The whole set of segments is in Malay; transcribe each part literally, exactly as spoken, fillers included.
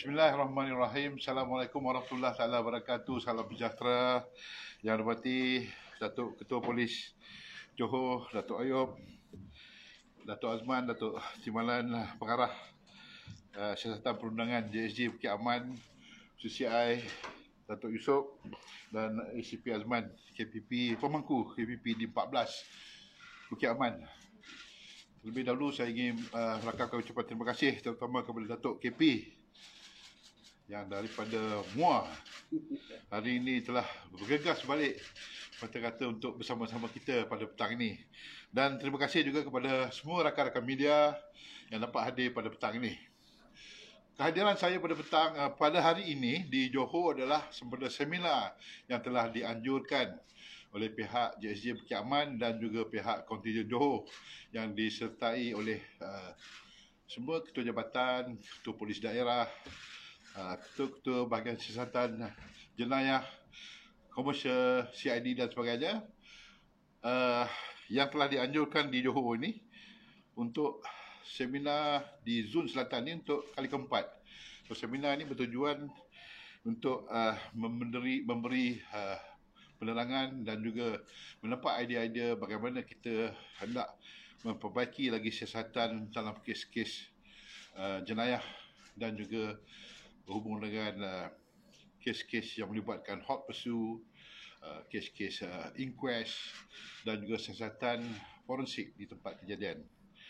Bismillahirrahmanirrahim. Assalamualaikum warahmatullahi taala wabarakatuh. Salam sejahtera. Yang hormati Datuk Ketua Polis Johor, Datuk Ayub, Datuk Azman, Datuk Timbalan Pengarah uh, Siasatan Perundangan J S J Bukit Aman, C C I Datuk Yusof dan A C P Azman K P P Pemangku K P P di empat belas Bukit Aman. Terlebih dahulu saya ingin uh, rakamkan ucapan terima kasih terutama kepada Datuk K P yang daripada Muar hari ini telah bergegas balik kata-kata untuk bersama-sama kita pada petang ini. Dan terima kasih juga kepada semua rakan-rakan media yang dapat hadir pada petang ini. Kehadiran saya pada petang uh, pada hari ini di Johor adalah sempena seminar yang telah dianjurkan oleh pihak J S J Bukit Aman dan juga pihak kontingen Johor yang disertai oleh uh, semua ketua jabatan, ketua polis daerah, uh, ketua-ketua bahagian siasatan jenayah, komersial, C I D dan sebagainya, uh, yang telah dianjurkan di Johor ini untuk seminar di Zon Selatan ini untuk kali keempat. So, seminar ini bertujuan untuk uh, memberi, memberi uh, penerangan dan juga mendapat idea-idea bagaimana kita hendak memperbaiki lagi siasatan dalam kes-kes uh, jenayah dan juga berhubung dengan uh, kes-kes yang melibatkan hot pursuit, uh, kes-kes uh, inquest dan juga siasatan forensik di tempat kejadian.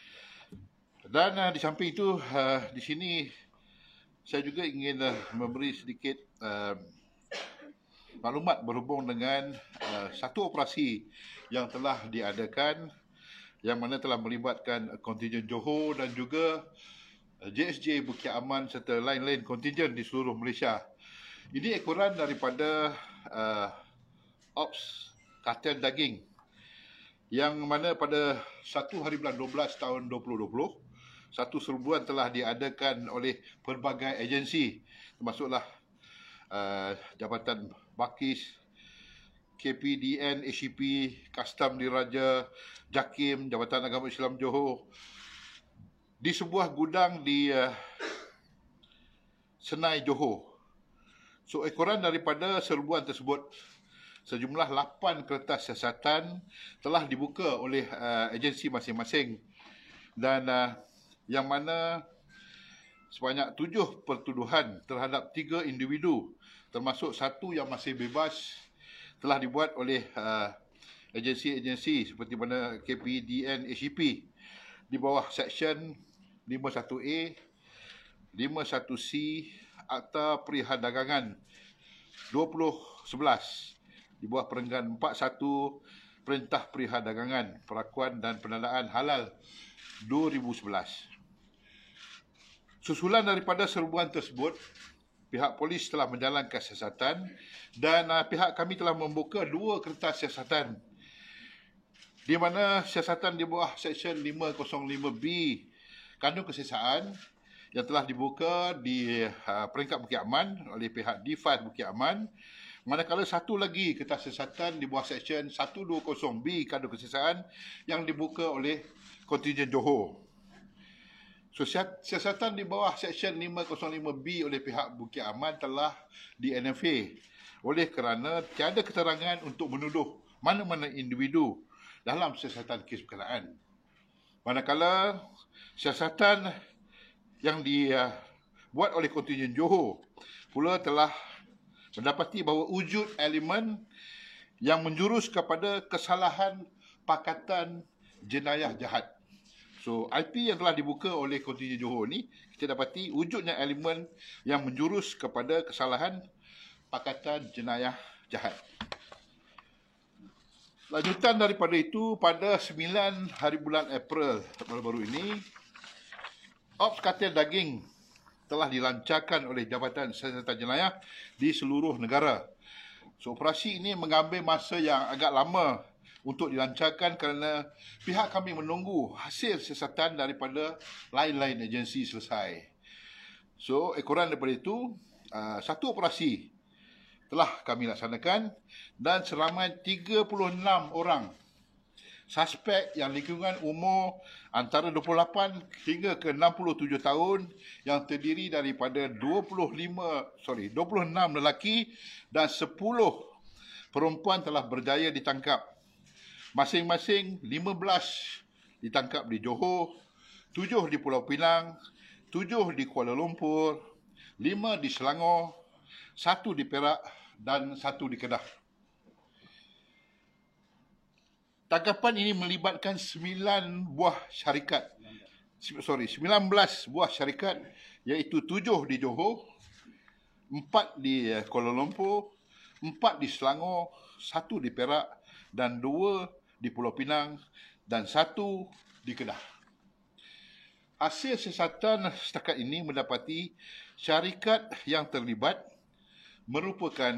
Dan uh, di samping itu, uh, di sini saya juga ingin uh, memberi sedikit uh, maklumat berhubung dengan uh, satu operasi yang telah diadakan yang mana telah melibatkan kontingen Johor dan juga J S J Bukit Aman serta lain-lain kontingen di seluruh Malaysia. Ini ekoran daripada uh, Ops Kartel Daging yang mana pada satu hari bulan dua belas tahun dua ribu dua puluh satu serbuan telah diadakan oleh pelbagai agensi termasuklah uh, Jabatan Bakis, K P D N, A C P, Kastam Diraja, JAKIM, Jabatan Agama Islam Johor di sebuah gudang di uh, Senai, Johor. So, ekoran daripada serbuan tersebut sejumlah lapan kertas siasatan telah dibuka oleh uh, agensi masing-masing dan uh, yang mana sebanyak tujuh pertuduhan terhadap tiga individu termasuk satu yang masih bebas telah dibuat oleh uh, agensi-agensi seperti mana K P D N, A C P di bawah Seksyen lima puluh satu A, lima puluh satu C Akta Perdagangan dua ribu sebelas di bawah Perenggan empat puluh satu Perintah Perdagangan, Perakuan dan Pendanaan Halal dua ribu sebelas. Susulan daripada serbuan tersebut, pihak polis telah menjalankan siasatan dan uh, pihak kami telah membuka dua kertas siasatan di mana siasatan di bawah Seksyen lima kosong lima B Kandung Kesesaan yang telah dibuka di uh, peringkat Bukit Aman oleh pihak D lima Bukit Aman, manakala satu lagi kertas siasatan di bawah Seksyen seratus dua puluh B Kandung Kesesaan yang dibuka oleh kontingen Johor. So, siasatan di bawah Seksyen lima kosong lima B oleh pihak Bukit Aman telah di N F A oleh kerana tiada keterangan untuk menuduh mana-mana individu dalam siasatan kes berkenaan. Manakala siasatan yang dibuat oleh kontingen Johor pula telah mendapati bahawa wujud elemen yang menjurus kepada kesalahan pakatan jenayah jahat. So, I P yang telah dibuka oleh kontingen Johor ni, kita dapati wujudnya elemen yang menjurus kepada kesalahan pakatan jenayah jahat. Lanjutan daripada itu, pada sembilan hari bulan April baru-baru ini, Ops Kartel Daging telah dilancarkan oleh Jabatan Siasatan Jenayah di seluruh negara. So, operasi ini mengambil masa yang agak lama untuk dilancarkan kerana pihak kami menunggu hasil siasatan daripada lain-lain agensi selesai. So, ekoran daripada itu, uh, satu operasi telah kami laksanakan dan seramai tiga puluh enam orang suspek yang lingkungan umur antara dua puluh lapan hingga ke enam puluh tujuh tahun yang terdiri daripada dua puluh lima sorry dua puluh enam lelaki dan sepuluh perempuan telah berjaya ditangkap. Masing-masing lima belas ditangkap di Johor, tujuh di Pulau Pinang, tujuh di Kuala Lumpur, lima di Selangor, satu di Perak dan satu di Kedah. Tangkapan ini melibatkan sembilan buah syarikat. Sorry, sembilan belas buah syarikat, iaitu tujuh di Johor, empat di Kuala Lumpur, empat di Selangor, satu di Perak dan dua di Pulau Pinang dan satu di Kedah. Hasil siasatan setakat ini mendapati syarikat yang terlibat merupakan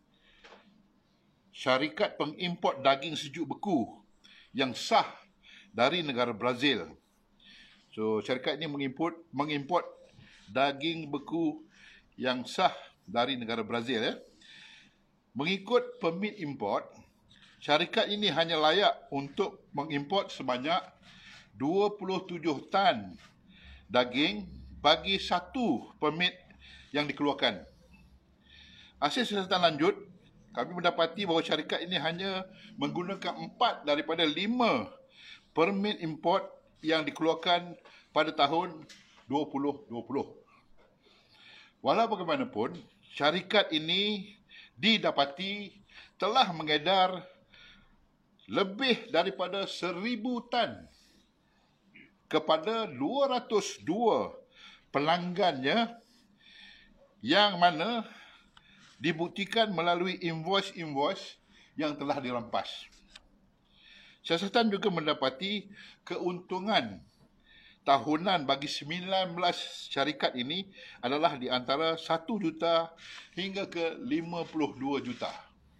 syarikat pengimport daging sejuk beku yang sah dari negara Brazil. So, syarikat ini mengimport mengimport daging beku yang sah dari negara Brazil. Ya. Mengikut permit import, syarikat ini hanya layak untuk mengimport sebanyak dua puluh tujuh tan daging bagi satu permit yang dikeluarkan. Hasil siasatan lanjut, kami mendapati bahawa syarikat ini hanya menggunakan empat daripada lima permit import yang dikeluarkan pada tahun dua ribu dua puluh. Walau bagaimanapun, syarikat ini didapati telah mengedar lebih daripada seribu tan kepada dua ratus dua pelanggannya yang mana dibuktikan melalui invoice-invoice yang telah dirampas. Siasatan juga mendapati keuntungan tahunan bagi sembilan belas syarikat ini adalah di antara satu juta hingga ke lima puluh dua juta.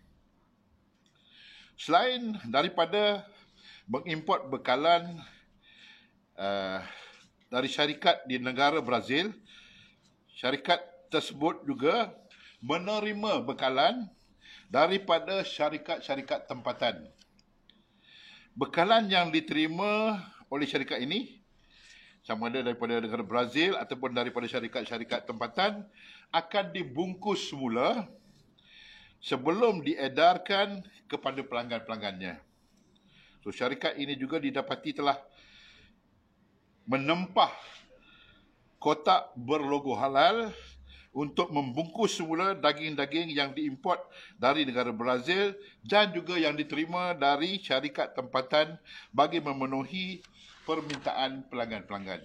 Selain daripada mengimport bekalan uh, dari syarikat di negara Brazil, syarikat tersebut juga menerima bekalan daripada syarikat-syarikat tempatan. Bekalan yang diterima oleh syarikat ini, sama ada daripada negara Brazil ataupun daripada syarikat-syarikat tempatan, akan dibungkus semula sebelum diedarkan kepada pelanggan-pelanggannya. So, syarikat ini juga didapati telah menempah kotak berlogo halal untuk membungkus semula daging-daging yang diimport dari negara Brazil dan juga yang diterima dari syarikat tempatan bagi memenuhi permintaan pelanggan-pelanggan.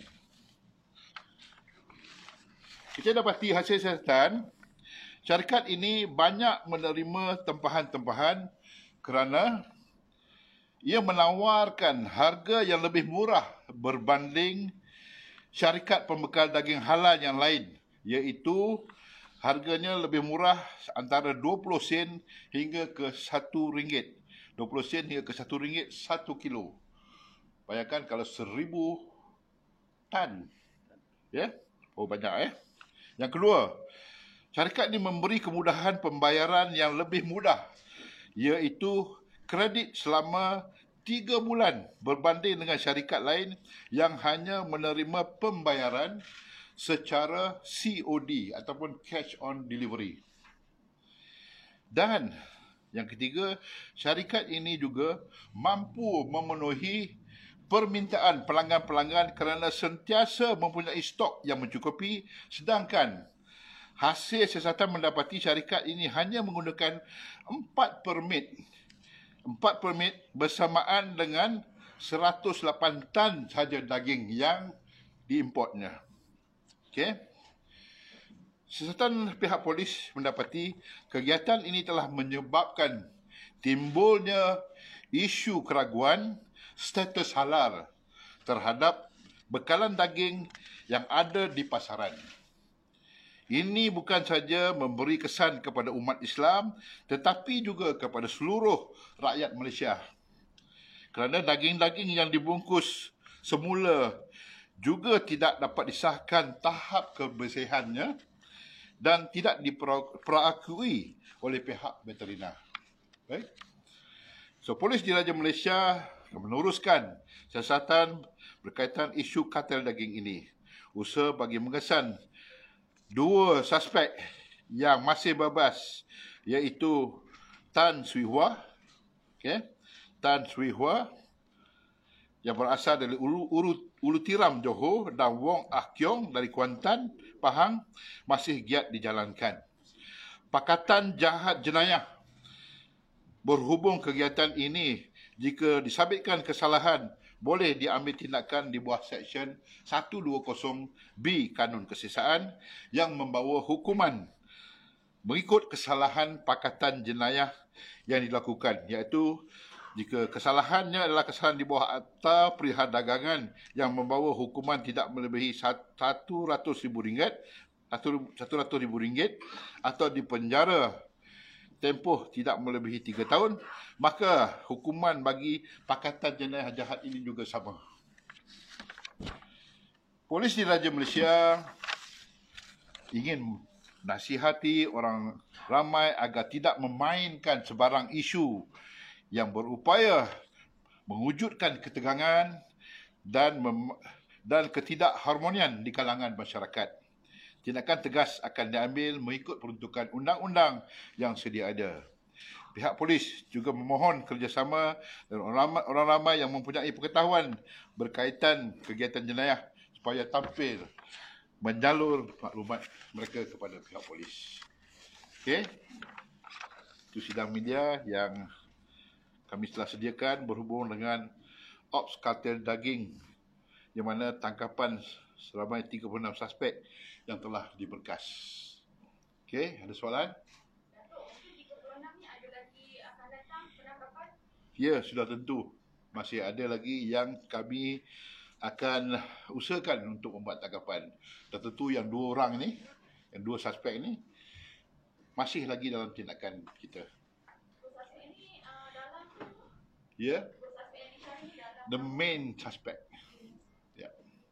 Kita dapati hasil siasatan, syarikat ini banyak menerima tempahan-tempahan kerana ia menawarkan harga yang lebih murah berbanding syarikat pembekal daging halal yang lain, iaitu harganya lebih murah antara dua puluh sen hingga ke satu ringgit. dua puluh sen hingga ke satu ringgit satu kilo. Bayangkan kalau seribu tan. Ya? Oh, banyak eh. Yang kedua, syarikat ini memberi kemudahan pembayaran yang lebih mudah, iaitu kredit selama tiga bulan berbanding dengan syarikat lain yang hanya menerima pembayaran secara C O D ataupun cash on delivery. Dan yang ketiga, syarikat ini juga mampu memenuhi permintaan pelanggan-pelanggan kerana sentiasa mempunyai stok yang mencukupi, sedangkan hasil siasatan mendapati syarikat ini hanya menggunakan empat permit. Empat permit bersamaan dengan seratus lapan tan sahaja daging yang diimportnya. Okey. Siasatan pihak polis mendapati kegiatan ini telah menyebabkan timbulnya isu keraguan status halal terhadap bekalan daging yang ada di pasaran. Ini bukan saja memberi kesan kepada umat Islam tetapi juga kepada seluruh rakyat Malaysia. Kerana daging-daging yang dibungkus semula juga tidak dapat disahkan tahap kebersihannya dan tidak diperakui oleh pihak veteriner. Baik. So, Polis Diraja Malaysia meneruskan siasatan berkaitan isu kartel daging ini. Usaha bagi mengesan dua suspek yang masih bebas, iaitu Tan Swee Hua, okay, Tan Swee Hua yang berasal dari Ulu, Ulu, Ulu Tiram, Johor, dan Wong Ah Kiong dari Kuantan, Pahang masih giat dijalankan. Pakatan Jahat Jenayah berhubung kegiatan ini, jika disabitkan kesalahan, boleh diambil tindakan di bawah Seksyen seratus dua puluh B Kanun Kesesaan yang membawa hukuman mengikut kesalahan pakatan jenayah yang dilakukan, iaitu jika kesalahannya adalah kesalahan di bawah Akta Perihal Dagangan yang membawa hukuman tidak melebihi satu ratus ribu ringgit, satu ratus ribu ringgit atau dipenjara tempoh tidak melebihi tiga tahun, maka hukuman bagi pakatan jenayah jahat ini juga sama. Polis Diraja Malaysia ingin nasihati orang ramai agar tidak memainkan sebarang isu yang berupaya mewujudkan ketegangan dan mem- dan ketidakharmonian di kalangan masyarakat. Tindakan tegas akan diambil mengikut peruntukan undang-undang yang sedia ada. Pihak polis juga memohon kerjasama dengan orang ramai, orang ramai yang mempunyai pengetahuan berkaitan kegiatan jenayah supaya tampil menjalur maklumat mereka kepada pihak polis. Okey. Itu sidang media yang kami telah sediakan berhubung dengan Ops Kartel Daging, di mana tangkapan seramai tiga puluh enam suspek yang telah diberkas. Okey, ada soalan? Datuk, mungkin tiga puluh enam ni ada lagi akan datang penangkapan? Ya, sudah tentu. Masih ada lagi yang kami akan usahakan untuk membuat tangkapan. Dan tentu yang dua orang ni, yang dua suspek ni, masih lagi dalam tindakan kita. Dua suspek ni uh, dalam tu? Ya, Dua suspek yang dicari ni dalam? the main suspect. Ya.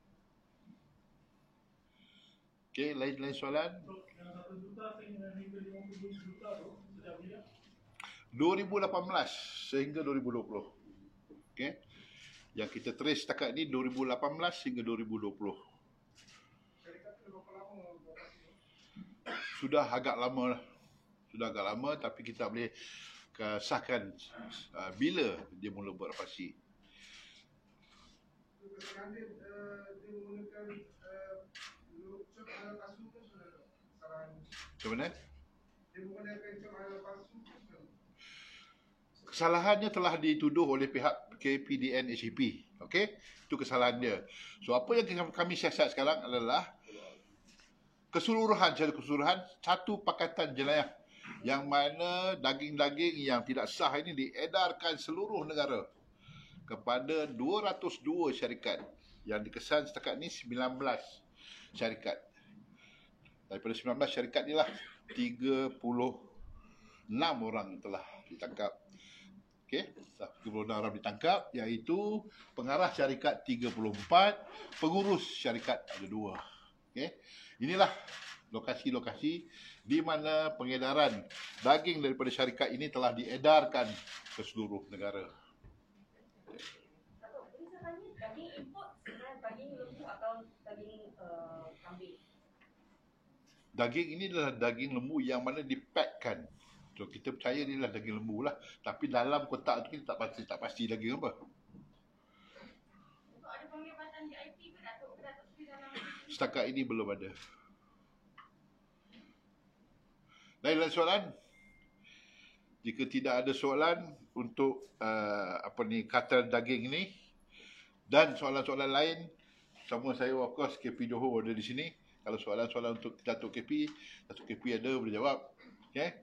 Okey, lain-lain soalan? dua ribu lapan belas sehingga dua ribu dua puluh. Okey. Yang kita trace setakat ni dua ribu lapan belas hingga dua ribu dua puluh. Sudah agak lama lah. Sudah agak lama, tapi kita boleh sahkan uh, bila dia mula beroperasi. Macam mana? Kesalahannya telah dituduh oleh pihak K P D N H E P. Okey? Itu kesalahan dia. So, apa yang kami siasat sekarang adalah keseluruhan, secara keseluruhan, satu pakatan jenayah yang mana daging-daging yang tidak sah ini diedarkan seluruh negara kepada dua ratus dua syarikat. Yang dikesan setakat ni sembilan belas syarikat. Daripada sembilan belas syarikat inilah tiga puluh enam orang telah ditangkap. Okey, tiga puluh enam orang ditangkap, iaitu pengarah syarikat tiga puluh empat, pengurus syarikat ada dua. Okey. Inilah lokasi-lokasi di mana pengedaran daging daripada syarikat ini telah diedarkan ke seluruh negara. Datuk, boleh saya tanya, daging import sebenarnya daging lembu atau daging uh, kambing? Daging ini adalah daging lembu yang mana dipackkan. So, kita percaya ni adalah daging lembu lah. Tapi dalam kotak tu kita tak pasti, tak pasti daging apa. Untuk ada penglibatan V I P ke Datuk? Ke Datuk sendiri dalam? Setakat ini belum ada. Lain-lain soalan? Jika tidak ada soalan untuk uh, apa ni kartel daging ini dan soalan-soalan lain, sama saya of course K P Johor ada di sini. Kalau soalan-soalan untuk Datuk K P, Datuk K P ada boleh jawab. Okey?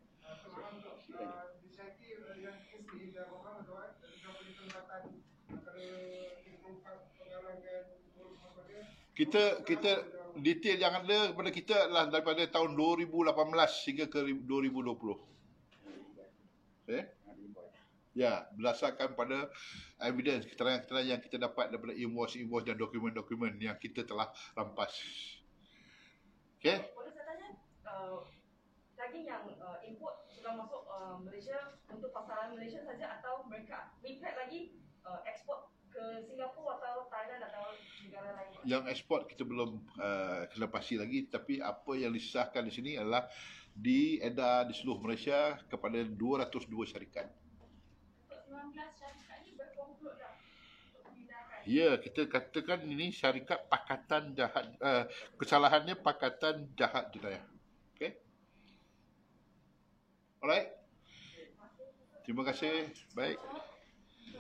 Kita kita detail yang ada kepada kita adalah daripada tahun dua ribu lapan belas hingga ke dua ribu dua puluh. Eh? Ya, berdasarkan pada evidence, keterangan-keterangan yang kita dapat daripada invoice-invoice dan dokumen-dokumen yang kita telah rampas. Okey? Boleh saya tanya, uh, daging yang uh, import sudah masuk uh, Malaysia untuk pasaran Malaysia saja atau mereka repack lagi uh, ekspor ke Singapura atau Thailand atau negara lain, Pak? Yang ekspor kita belum uh, kena pasti lagi, tapi apa yang disahkan di sini adalah diedar di seluruh Malaysia kepada dua ratus dua syarikat. Untuk sembilan belas syarikat ni berkomplot dah untuk memindahkan. Ya, kita katakan ini syarikat pakatan jahat, uh, kesalahannya pakatan jahat jenayah. Okey. Alright. Terima kasih. Baik.